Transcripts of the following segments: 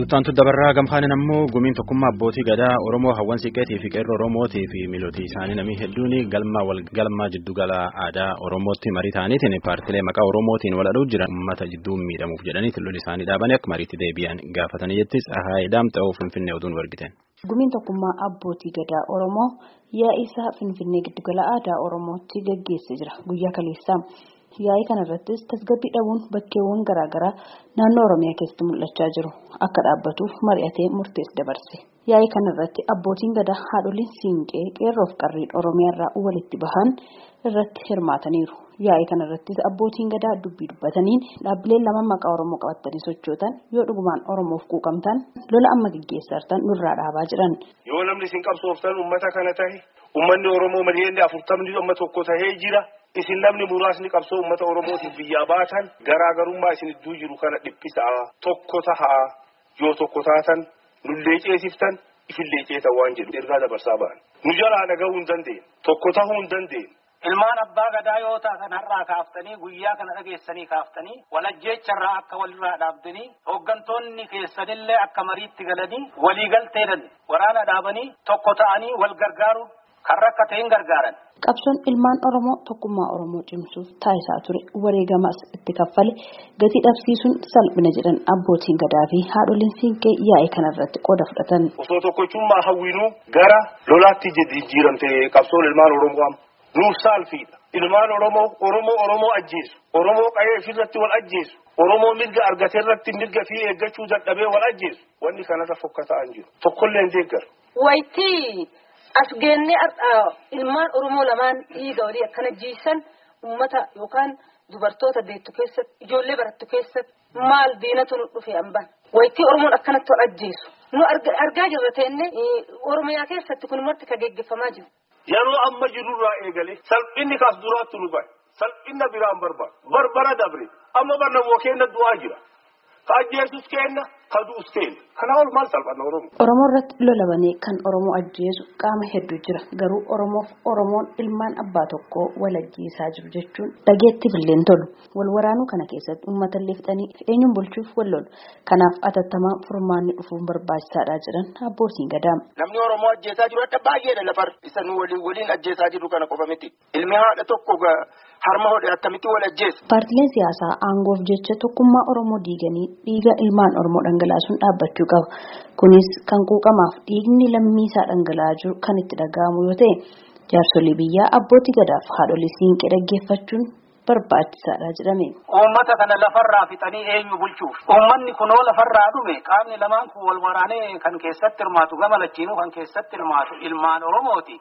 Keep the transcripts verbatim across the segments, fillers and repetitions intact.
Sultantu dabarraa gamkaan ammoo gumiin tokkummaa abbootii gadaa Oromoo hawwan siqeetii fi qeerroo Oromootii fi milootii isaanii namni hedduun galma wal galmaa jiddugala aadaa Oromootti marii ta'aniitiin paartilee maqaa Oromootiin wal aduu jiran uummata jidduu miidhamuuf jedhanii lolli isaanii dhaabanii akka mariitti deebi'an gaafatanii jettis Ahaayidaam ta'uu Finfinnee oduun wargiteen. Gumiin tokkummaa abbootii gadaa Oromoo yaa'isa Finfinnee giddugala aadaa Oromootti gaggeessee jira guyyaa kaleessaa. Yaa'ii kanarrattis tasgabbii dhabuun bakkeewwan garaagaraa naannoo Oromiyaa keessatti mul'achaa jiru akka dhaabbatuuf mari'atee murtees dabarse. Yaa'ii kanarratti abbootiin gadaa haadholiin siinqee qeerroof qarriin Oromiyaarraa walitti bahan irratti hirmaataniiru. Yaa'ii kanarrattis abbootiin gadaa dubbii dubbataniin dhaabbileen lama maqaa Oromoo qabatanii sochootan yoo dhugumaan Oromoof quuqamtan lola amma gaggeessartan nurraa dhaabaa jiran. Yoo namni isin qabsooftan uummata kana tahe uummanni Oromoo miliyoonni afurtamni amma tokko tahee jira. Isin namni muraasni qabsoo uummata Oromootiif biyyaa baatan garaagarummaa isin iddoo jiru kana dhiphisaa tokko tahaa yoo tokko taatan nullee ceesiftan ifillee ceetan waan jedhu ergaa dabarsaa ba'an. Nu jalaa dhagahuu hin dandeenye tokko tahuu hin dandeenye. Ilmaan abbaa gadaa yoo taatan har'aa kaaftanii guyyaa kana dhageessanii kaaftanii walajjeecharraa akka walirraa dhaabdanii hooggantoonni keessanillee akka mariitti galanii waliigalteedhan waraana dhaabanii tokko ta'anii wal gargaaruun kan rakkateen gargaaran. Qabsoon ilmaan Oromoo tokkummaa Oromoo cimsuuf taasisaa ture wareegamaas itti kaffale gatii dhabsiisuun salphina jedhan abbootiin gadaa fi haadholiin siinqee yaa'ii kanarratti qooda fudhatan. Osoo tokkochummaa hawwiinuu gara lolaatti jijjiiramte qabsoon ilmaan Oromoo nuuf saalfiidha. Ilmaan Oromoo Oromoo Oromoo ajjeesu. Oromoo qayee ofirratti wal ajjeesu. Oromoo mirga argatee irratti mirga fi eeggachuu dadhabee wal ajjeesu. Wanni kanarra fokkataa hin jiru. Tokkollee hin deeggaru. Wayitii as geennee ilmaan Oromoo lamaan dhiiga walii akkana jiisan uummata yookaan dubartoota deettu keessatti ijoollee barattu keessatti maal diinatu nu dhufe hambaan. Wayitii Oromoon akkanatti wal ajjeesu. Nu argaa jirra teenne Oromiyaa keessatti kun marti ka geggeeffamaa jiru. Yeroo amma jirurraa eegalee salphinni kaas duraatti nu bahe salphinna biraan barbaada barbara dabre amma barna moo kenna du'aa jira ka ajjeesus kenna ka du'us kenna kana ol maal salphanna Oromoo. Oromoo irratti lolabanii kan Oromoo ajjeesu qaama hedduu jira garuu Oromoof Oromoon ilmaan abbaa tokkoo wal ajjeesaa jiru jechuun dhageettiif illee tolu wal waraanuu kana keessatti uummata illee fixanii eenyuun bulchuuf wal lolu kanaaf atattamaa furmaanni dhufuun barbaachisaadha jedhan abbootiin gadaa. Namni Oromoo ajjeesaa jiru akka baay'eedha lafar isa nu waliin waliin ajjeesaa jiru kana qofa miti ilmi haadha tokko harma hodhe akkamitti wal ajjeesa. Paartileen siyaasaa aangoof jecha tokkummaa Oromoo diiganii dhiiga ilmaan Oromoo dhangalaasuun dhaabbachuu qaba. Kunis kan quuqamaaf dhiigni lammiisaa dhangala'aa jiru kan itti dhaga'amu yoo ta'e jaarsolii biyyaa abbootii gadaaf haadholii siinqee dhaggeeffachuun barbaachisaadha jedhame. Uummata kana lafarraa fixanii eenyu bulchuuf uummanni kunoo lafarraa dhume qaamni lamaan kun wal waraanee kan keessatti hirmaatu gama lachiinuu kan keessatti hirmaatu ilmaan Oromooti.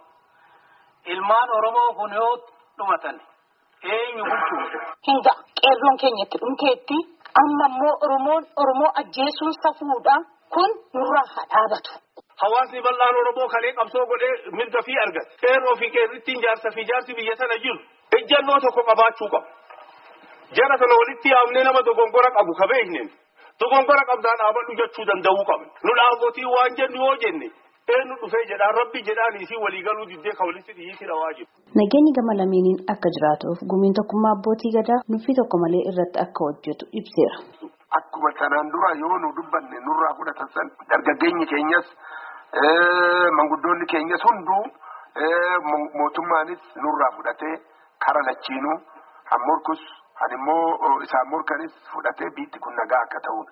Ilmaan Oromoo kun yoo dhumatan eenyu bulchuuf. Hinga qeerroon keenyatti dhumteetti amma immoo Oromoon Oromoo ajjeesuun safuudha kun nurraa haa dhaabatu. Hawaasni bal'aan Oromoo kalee qabsoo godhee mirga fi argate. Qeerroo fi qeerrittiin jaarsa fi jaarsi biyya sana jiru ejjannoo tokko qabaachuu qabu. Jara sana walitti yaamnee nama dogongora qabu ka beekneen dogongora qabdaan dhaabadhu jechuu danda'uu qabna. Nu dhaabotii waan jennu yoo jenne eenyu dhufee jedhaan rabbi jedhaan isii waliigaluu diddee ka walitti dhiyiitira waajjibu. Nageenyi gama lameeniin akka jiraatuuf gumiin tokkummaa abbootii gadaa nuffii tokko malee irratti akka hojjetu ibseera. Akkuma kanaan dura yoo nu dubbanne nurraa fudhatan san dargaggeenyi keenyas manguddoonni keenyas hunduu mootummaanis nurraa fudhatee kara lachiinuu hammorkus hanimmoo isaan morkanis fudhatee biitti kun nagaa akka ta'uun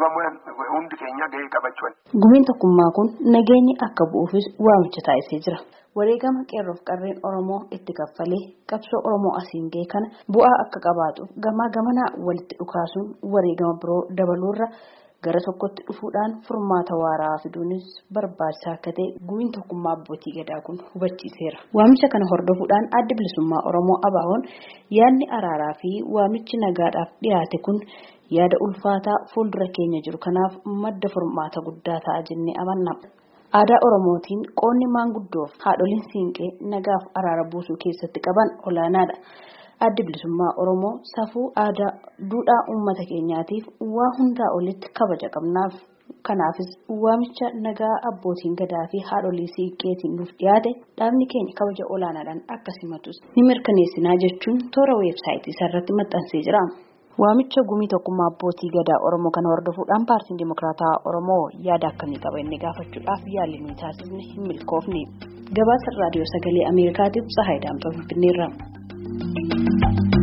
hundi keenya gahee qabachuun. Gumiin tokkummaa kun nageenyi akka bu'uufis waamicha taasisee jira. Wareegama qeerroof qarreen Oromoo itti kaffalee qabsoo Oromoo asiin ga'e kana bu'aa akka qabaatu gamaa gamanaa walitti dhukaasuun wareegama biroo dabaluurra gara tokkotti dhufuudhaan furmaata waaraa fiduunis barbaachisaa akka ta'e gumiin tokkummaa abbootii gadaa kun hubachiiseera. Waamicha kana hordofuudhaan adda bilisummaa Oromoo A B O'n yaadni araaraa fi waamichi nagaadhaaf dhiyaate kun yaada ulfaataa fuuldura keenya jiru kanaaf madda furmaata guddaa ta'a jennee amanna. Aadaa Oromootiin qoonni maanguddoof haadholiin siinqee nagaaf araara buusuu keessatti qaban olaanaadha. Adda bilisummaa Oromoo safuu aadaa duudhaa uummata keenyaatiif waa hundaa olitti kabaja qabnaaf. Kanaafis waamicha nagaa abbootiin gadaa fi haadholii siinqeetiin nuuf dhiyaate dhaabni keenya kabaja olaanaadhaan akka simatus ni mirkaneessinaa jechuun toora weebsaayitii isaarratti maxxansee jira. Waamicha gumii tokkummaa abbootii gadaa Oromoo kana hordofuudhaan paartiin Dimokiraataa Oromoo yaada akkamii qaba inni gaafachuudhaaf yaalii nuyi taasifne hin milkoofne. Gabaasa raadiyoo sagalee Ameerikaatiif Tsahaay Daamxoo Finfinneerra.